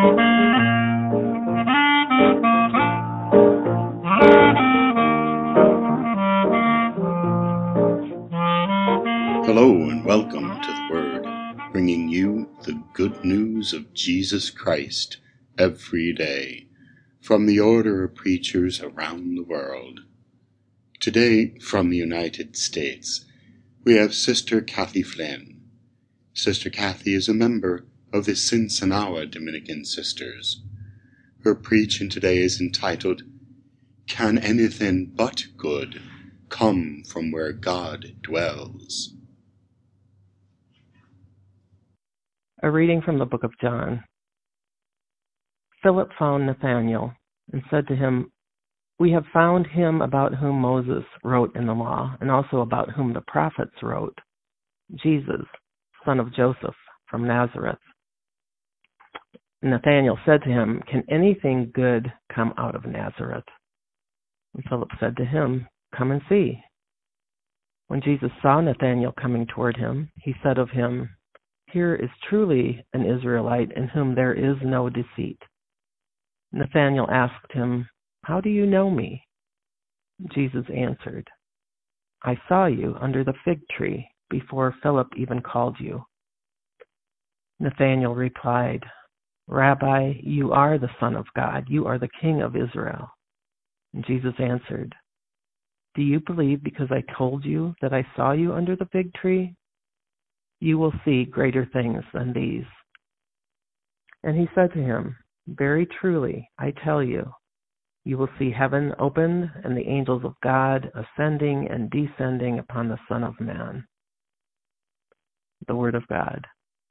Hello and welcome to the Word, bringing you the good news of Jesus Christ every day from the order of preachers around the world. Today, from the United States, we have Sister Kathy Flynn. Sister Kathy is a member of the Sinsanawa Dominican Sisters. Her preaching today is entitled, Can Anything But Good Come from Where God Dwells? A reading from the book of John. Philip found Nathanael and said to him, We have found him about whom Moses wrote in the law, and also about whom the prophets wrote, Jesus, son of Joseph, from Nazareth. Nathanael said to him, Can anything good come out of Nazareth? And Philip said to him, Come and see. When Jesus saw Nathanael coming toward him, he said of him, Here is truly an Israelite in whom there is no deceit. Nathanael asked him, How do you know me? Jesus answered, I saw you under the fig tree before Philip even called you. Nathanael replied, Rabbi, you are the Son of God. You are the King of Israel. And Jesus answered, Do you believe because I told you that I saw you under the fig tree? You will see greater things than these. And he said to him, Very truly, I tell you, you will see heaven opened and the angels of God ascending and descending upon the Son of Man. The Word of God.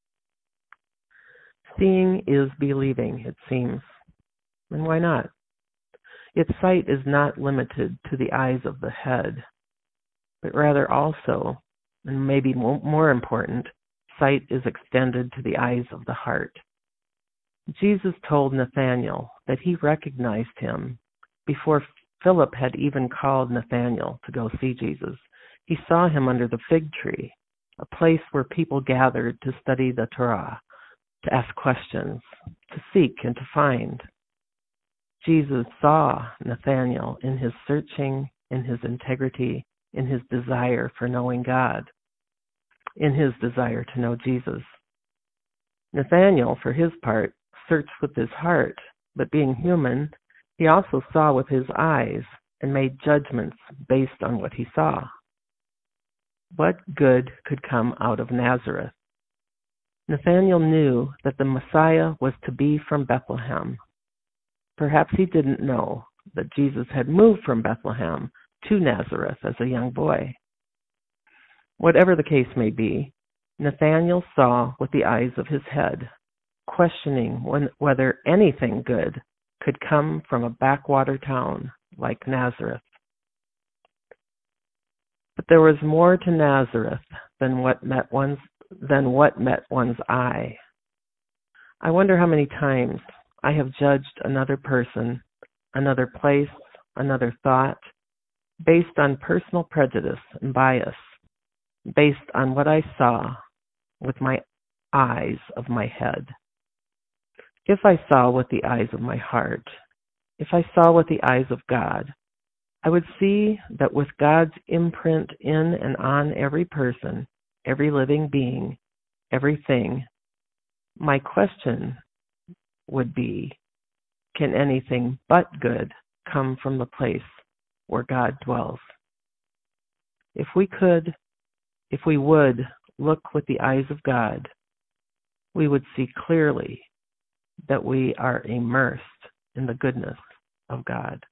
Seeing is believing, it seems. And why not? Its sight is not limited to the eyes of the head, but rather also, and maybe more important, sight is extended to the eyes of the heart. Jesus told Nathanael that he recognized him before Philip had even called Nathanael to go see Jesus. He saw him under the fig tree, a place where people gathered to study the Torah, to ask questions, to seek and to find. Jesus saw Nathanael in his searching, in his integrity, in his desire for knowing God, in his desire to know Jesus. Nathanael, for his part, searched with his heart, but being human, he also saw with his eyes and made judgments based on what he saw. What good could come out of Nazareth? Nathanael knew that the Messiah was to be from Bethlehem. Perhaps he didn't know that Jesus had moved from Bethlehem to Nazareth as a young boy. Whatever the case may be, Nathanael saw with the eyes of his head, questioning whether anything good could come from a backwater town like Nazareth. But there was more to Nazareth than what met one's eye. I wonder how many times I have judged another person, another place, another thought, based on personal prejudice and bias, based on what I saw with my eyes of my head. If I saw with the eyes of my heart, if I saw with the eyes of God, I would see that with God's imprint in and on every person, every living being, everything, my question would be, can anything but good come from the place where God dwells? If we would look with the eyes of God, we would see clearly that we are immersed in the goodness of God.